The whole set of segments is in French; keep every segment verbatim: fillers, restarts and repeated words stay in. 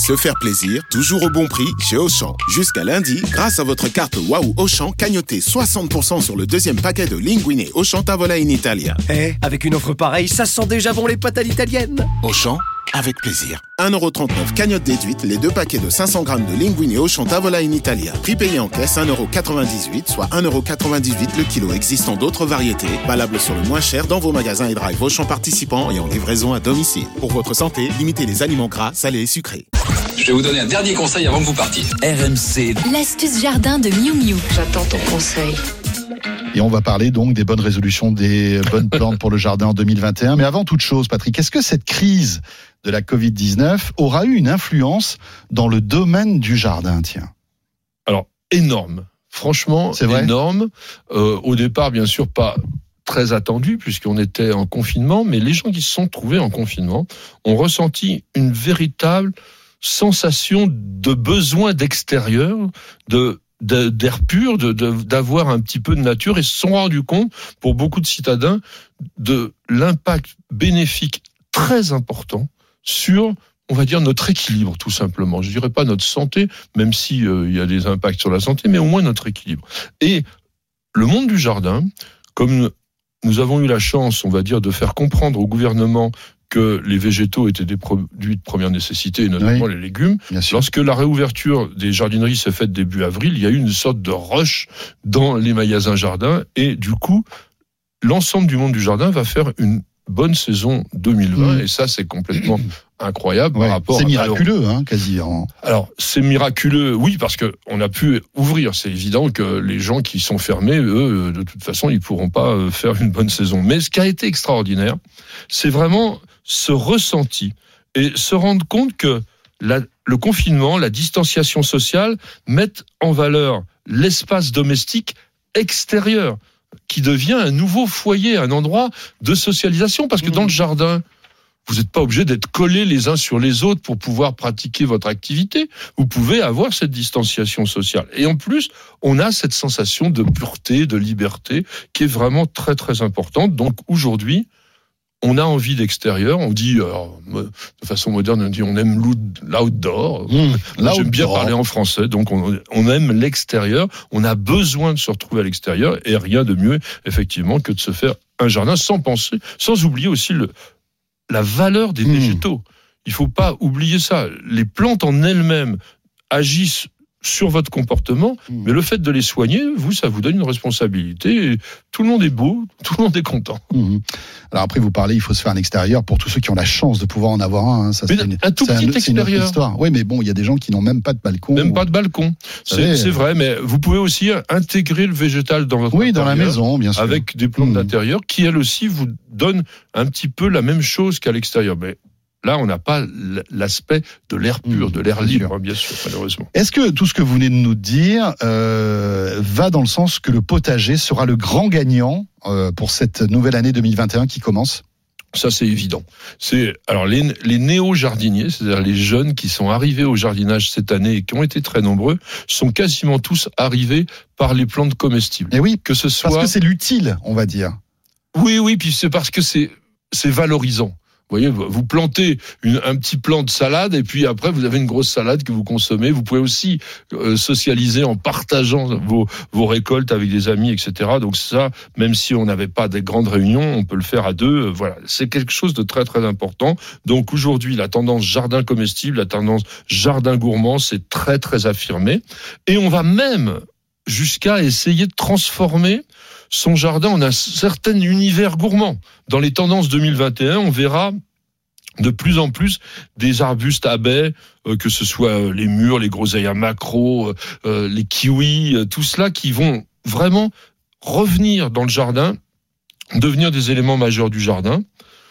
Se faire plaisir, toujours au bon prix chez Auchan. Jusqu'à lundi, grâce à votre carte Waouh Auchan, cagnotez soixante pour cent sur le deuxième paquet de Linguine Auchan Tavola in Italia. Eh, avec une offre pareille, ça sent déjà bon les pâtes à l'italienne. Auchan, avec plaisir. un euro trente-neuf cagnotte déduite, les deux paquets de cinq cents grammes de Linguine Auchan Tavola in Italia. Prix payé en caisse un euro quatre-vingt-dix-huit, soit un euro quatre-vingt-dix-huit le kilo. Existant d'autres variétés, valables sur le moins cher dans vos magasins et drive Auchan participants et en livraison à domicile. Pour votre santé, limitez les aliments gras, salés et sucrés. Je vais vous donner un dernier conseil avant que vous partiez. R M C. L'astuce jardin de Miu Miu. J'attends ton conseil. Et on va parler donc des bonnes résolutions, des bonnes plantes pour le jardin en deux mille vingt et un. Mais avant toute chose, Patrick, est-ce que cette crise de la covid dix-neuf aura eu une influence dans le domaine du jardin, tiens? Alors, énorme. Franchement, c'est vrai énorme. Euh, au départ, bien sûr, pas très attendu puisqu'on était en confinement, mais les gens qui se sont trouvés en confinement ont ressenti une véritable sensation de besoin d'extérieur, de d'air pur, de, de, d'avoir un petit peu de nature, et se sont rendus compte, pour beaucoup de citadins, de l'impact bénéfique très important sur, on va dire, notre équilibre, tout simplement. Je dirais pas notre santé, même si euh, il y a des impacts sur la santé, mais au moins notre équilibre. Et le monde du jardin, comme nous avons eu la chance, on va dire, de faire comprendre au gouvernement que les végétaux étaient des produits de première nécessité, et notamment oui, les légumes. Lorsque la réouverture des jardineries s'est faite début avril, il y a eu une sorte de rush dans les magasins jardins, et du coup, l'ensemble du monde du jardin va faire une bonne saison deux mille vingt, mmh. et ça, c'est complètement incroyable ouais, par rapport c'est à... C'est miraculeux, hein, quasi. En... Alors, c'est miraculeux, oui, parce qu'on a pu ouvrir. C'est évident que les gens qui sont fermés, eux, de toute façon, ils pourront pas faire une bonne saison. Mais ce qui a été extraordinaire, c'est vraiment ce ressenti et se rendre compte que la, le confinement, la distanciation sociale mettent en valeur l'espace domestique extérieur, qui devient un nouveau foyer, un endroit de socialisation. Parce que mmh. dans le jardin, vous n'êtes pas obligé d'être collés les uns sur les autres pour pouvoir pratiquer votre activité. Vous pouvez avoir cette distanciation sociale. Et en plus, on a cette sensation de pureté, de liberté, qui est vraiment très très importante. Donc aujourd'hui, on a envie d'extérieur, on dit, alors, de façon moderne, on dit on aime l'outdoor. Mmh, Moi, j'aime bien parler en français, donc on, on aime l'extérieur, on a besoin de se retrouver à l'extérieur, et rien de mieux, effectivement, que de se faire un jardin sans penser, sans oublier aussi le, la valeur des mmh. végétaux. Il ne faut pas oublier ça. Les plantes en elles-mêmes agissent sur votre comportement, mmh. mais le fait de les soigner, vous, ça vous donne une responsabilité. Et tout le monde est beau, tout le monde est content. Mmh. Alors après, vous parlez, il faut se faire un extérieur pour tous ceux qui ont la chance de pouvoir en avoir un. Hein. Ça, mais c'est une, un tout c'est petit un, extérieur. C'est une autre histoire. Oui, mais bon, il y a des gens qui n'ont même pas de balcon. Même ou... pas de balcon. C'est, c'est vrai, mais vous pouvez aussi intégrer le végétal dans votre oui, intérieur. dans la maison, bien sûr. Avec des plantes mmh. d'intérieur qui, elles aussi, vous donnent un petit peu la même chose qu'à l'extérieur. Mais là, on n'a pas l'aspect de l'air pur, mmh, de l'air libre, bien sûr, malheureusement. Est-ce que tout ce que vous venez de nous dire euh, va dans le sens que le potager sera le grand gagnant euh, pour cette nouvelle année deux mille vingt et un qui commence ? Ça, c'est évident. C'est alors les, les néo-jardiniers, c'est-à-dire les jeunes qui sont arrivés au jardinage cette année et qui ont été très nombreux, sont quasiment tous arrivés par les plantes comestibles. Et oui, que ce soit parce que c'est l'utile, on va dire. Oui, oui, puis c'est parce que c'est c'est valorisant. Vous voyez, vous plantez une, un petit plant de salade et puis après vous avez une grosse salade que vous consommez. Vous pouvez aussi euh, socialiser en partageant vos, vos récoltes avec des amis, et cetera. Donc ça, même si on n'avait pas des grandes réunions, on peut le faire à deux. Euh, voilà, c'est quelque chose de très très important. Donc aujourd'hui, la tendance jardin comestible, la tendance jardin gourmand, c'est très très affirmé. Et on va même jusqu'à essayer de transformer son jardin en un certain univers gourmand. Dans les tendances deux mille vingt et un, on verra de plus en plus des arbustes à baies, euh, que ce soit euh, les mûres, les groseilles à maquereau, euh, les kiwis, euh, tout cela qui vont vraiment revenir dans le jardin, devenir des éléments majeurs du jardin.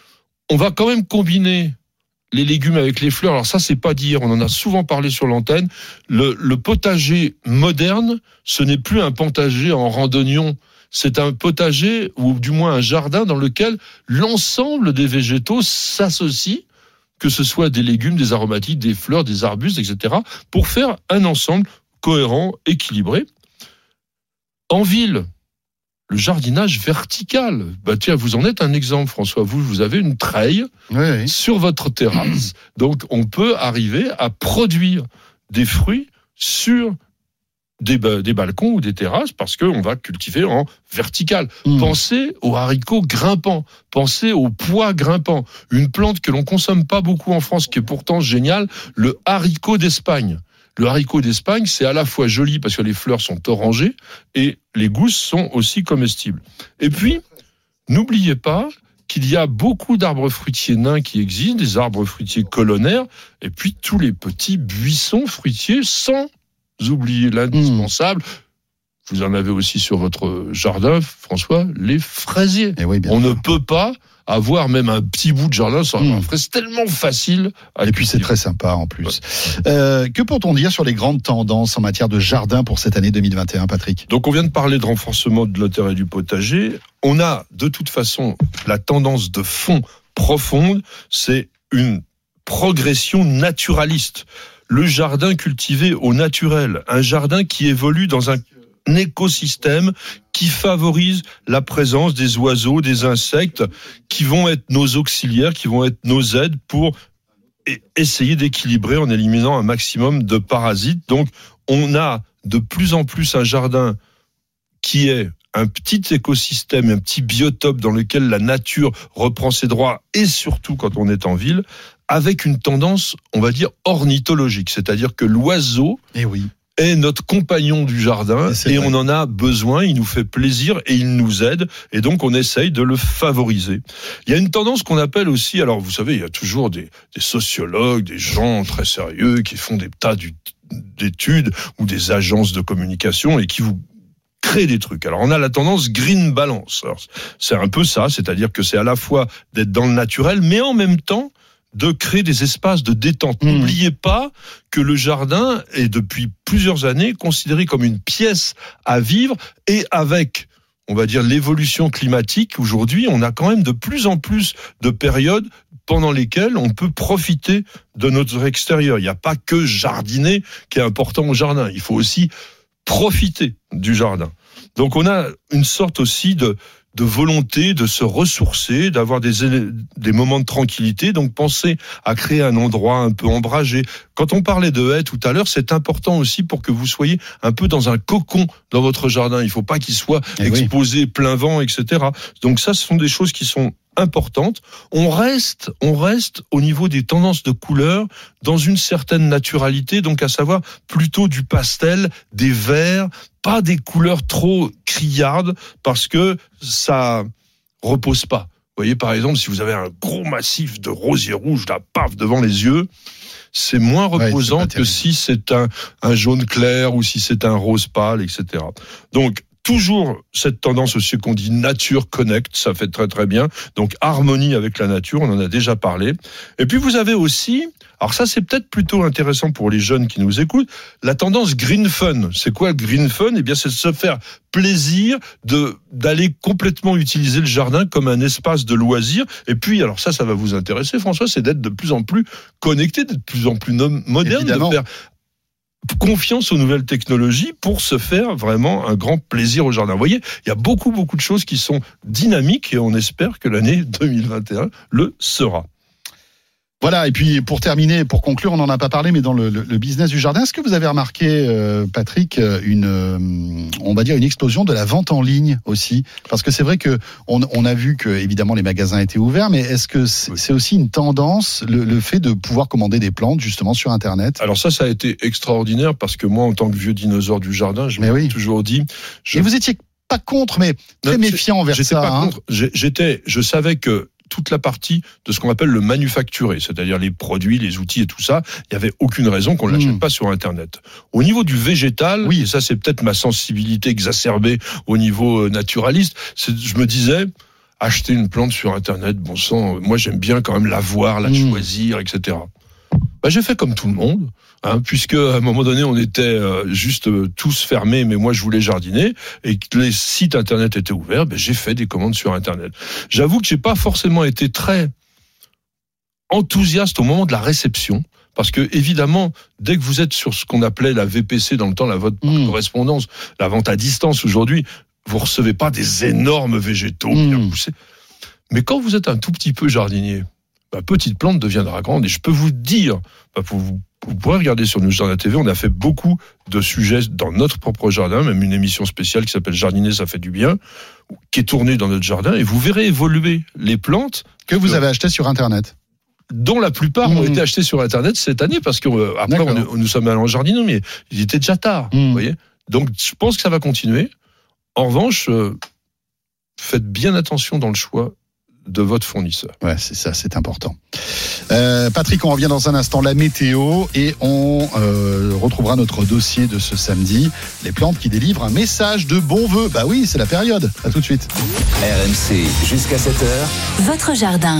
On va quand même combiner les légumes avec les fleurs. Alors ça, c'est pas dire, on en a souvent parlé sur l'antenne. Le, le potager moderne, ce n'est plus un potager en randonnion. C'est un potager, ou du moins un jardin, dans lequel l'ensemble des végétaux s'associent, que ce soit des légumes, des aromatiques, des fleurs, des arbustes, et cetera, pour faire un ensemble cohérent, équilibré. En ville, le jardinage vertical. Bah tiens, vous en êtes un exemple, François. Vous, vous avez une treille Oui, oui. sur votre terrasse. Donc, on peut arriver à produire des fruits sur des, des balcons ou des terrasses parce qu'on va cultiver en vertical. Mmh. Pensez aux haricots grimpants. Pensez aux pois grimpants. Une plante que l'on consomme pas beaucoup en France, qui est pourtant géniale, le haricot d'Espagne. Le haricot d'Espagne, c'est à la fois joli parce que les fleurs sont orangées et les gousses sont aussi comestibles. Et puis, n'oubliez pas qu'il y a beaucoup d'arbres fruitiers nains qui existent, des arbres fruitiers colonnaires, et puis tous les petits buissons fruitiers, sans oublier l'indispensable. Mmh. Vous en avez aussi sur votre jardin, François, les fraisiers. Et oui, bien On sûr. ne peut pas avoir même un petit bout de jardin sans mmh. un fraise, c'est tellement facile. À et puis c'est très sympa en plus. Ouais. Euh, que peut-on dire sur les grandes tendances en matière de jardin pour cette année deux mille vingt et un, Patrick ? Donc on vient de parler de renforcement de l'intérêt du potager. On a de toute façon la tendance de fond profonde, c'est une progression naturaliste. Le jardin cultivé au naturel, un jardin qui évolue dans un écosystème qui favorise la présence des oiseaux, des insectes, qui vont être nos auxiliaires, qui vont être nos aides pour essayer d'équilibrer en éliminant un maximum de parasites. Donc, on a de plus en plus un jardin qui est un petit écosystème, un petit biotope dans lequel la nature reprend ses droits, et surtout quand on est en ville, avec une tendance, on va dire, ornithologique. C'est-à-dire que l'oiseau Eh oui. est notre compagnon du jardin et, et on en a besoin, il nous fait plaisir et il nous aide, et donc on essaye de le favoriser. Il y a une tendance qu'on appelle aussi, alors vous savez, il y a toujours des, des sociologues, des gens très sérieux qui font des tas d'études ou des agences de communication et qui vous créent des trucs. Alors on a la tendance green balance. Alors, c'est un peu ça, c'est-à-dire que c'est à la fois d'être dans le naturel, mais en même temps de créer des espaces de détente. Mmh. N'oubliez pas que le jardin est depuis plusieurs années considéré comme une pièce à vivre, et avec, on va dire, l'évolution climatique, aujourd'hui, on a quand même de plus en plus de périodes pendant lesquelles on peut profiter de notre extérieur. Il n'y a pas que jardiner qui est important au jardin, il faut aussi profiter du jardin. Donc on a une sorte aussi de de volonté de se ressourcer, d'avoir des, des moments de tranquillité. Donc, pensez à créer un endroit un peu ombragé. Quand on parlait de haies tout à l'heure, c'est important aussi pour que vous soyez un peu dans un cocon dans votre jardin. Il ne faut pas qu'il soit eh exposé oui. plein vent, et cetera. Donc ça, ce sont des choses qui sont importantes. On reste, on reste au niveau des tendances de couleurs dans une certaine naturalité, donc à savoir plutôt du pastel, des verts, pas des couleurs trop criardes, parce que ça repose pas. Vous voyez, par exemple, si vous avez un gros massif de rosier rouge, là, paf, devant les yeux, c'est moins reposant ouais, c'est que si c'est un, un jaune clair ou si c'est un rose pâle, et cetera. Donc, toujours cette tendance aussi qu'on dit nature connect, ça fait très très bien. Donc harmonie avec la nature, on en a déjà parlé. Et puis vous avez aussi, alors ça c'est peut-être plutôt intéressant pour les jeunes qui nous écoutent, la tendance green fun. C'est quoi le green fun ? Eh bien c'est de se faire plaisir, de d'aller complètement utiliser le jardin comme un espace de loisir. Et puis alors ça, ça va vous intéresser, François, c'est d'être de plus en plus connecté, d'être de plus en plus moderne, Évidemment. de faire confiance aux nouvelles technologies pour se faire vraiment un grand plaisir au jardin. Vous voyez, il y a beaucoup, beaucoup de choses qui sont dynamiques et on espère que l'année deux mille vingt et un le sera. Voilà, et puis pour terminer, pour conclure, on n'en a pas parlé, mais dans le, le, le business du jardin, est-ce que vous avez remarqué, euh, Patrick, une, euh, on va dire une explosion de la vente en ligne aussi ? Parce que c'est vrai que on, on a vu que évidemment les magasins étaient ouverts, mais est-ce que c'est, c'est aussi une tendance, le, le fait de pouvoir commander des plantes justement sur Internet ? Alors ça, ça a été extraordinaire parce que moi, en tant que vieux dinosaure du jardin, je me oui. suis toujours dit. Je... Et vous étiez pas contre, mais très non, méfiant envers j'étais ça. Pas hein. contre. J'étais, je savais que toute la partie de ce qu'on appelle le manufacturé, c'est-à-dire les produits, les outils et tout ça, il n'y avait aucune raison qu'on ne l'achète mmh. pas sur Internet. Au niveau du végétal, oui. et ça c'est peut-être ma sensibilité exacerbée au niveau naturaliste, c'est, je me disais, acheter une plante sur Internet, bon sang, moi j'aime bien quand même la voir, la mmh. choisir, et cetera. Bah, j'ai fait comme tout le monde, hein, puisque à un moment donné on était euh, juste euh, tous fermés, mais moi je voulais jardiner et que les sites internet étaient ouverts, bah, j'ai fait des commandes sur Internet. J'avoue que j'ai pas forcément été très enthousiaste au moment de la réception, parce que évidemment dès que vous êtes sur ce qu'on appelait la V P C dans le temps, la vente par mmh. correspondance, la vente à distance aujourd'hui, vous recevez pas des énormes végétaux Mmh. bien poussés. Mais quand vous êtes un tout petit peu jardinier, ma petite plante deviendra grande. Et je peux vous dire, bah, pour vous, vous pourrez regarder sur News Jardin T V, on a fait beaucoup de sujets dans notre propre jardin, même une émission spéciale qui s'appelle Jardiner, ça fait du bien, qui est tournée dans notre jardin, et vous verrez évoluer les plantes Que vous avez acheté sur Internet. dont la plupart Mmh. ont été achetées sur Internet cette année, parce que euh, après, D'accord. on, est- nous sommes allés en jardin, mais il était déjà tard, Mmh. vous voyez. Donc, je pense que ça va continuer. En revanche, euh, faites bien attention dans le choix de votre fournisseur. Ouais, c'est ça, c'est important. Euh, Patrick, on revient dans un instant, la météo, et on euh, retrouvera notre dossier de ce samedi, les plantes qui délivrent un message de bon vœu. Bah oui, c'est la période. À tout de suite. R M C jusqu'à sept heures. Votre jardin.